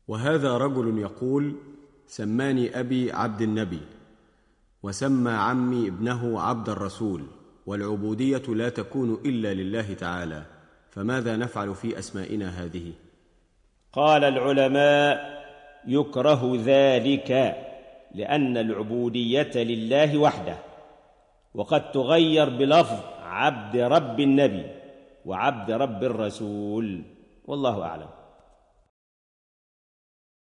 وهذا رجل يقول: سماني أبي عبد النبي، وسمى عمي ابنه عبد الرسول، والعبودية لا تكون إلا لله تعالى، فماذا نفعل في أسمائنا هذه؟ قال العلماء: يكره ذلك، لأن العبودية لله وحده، وقد تغير بلفظ عبد رب النبي وعبد رب الرسول، والله أعلم.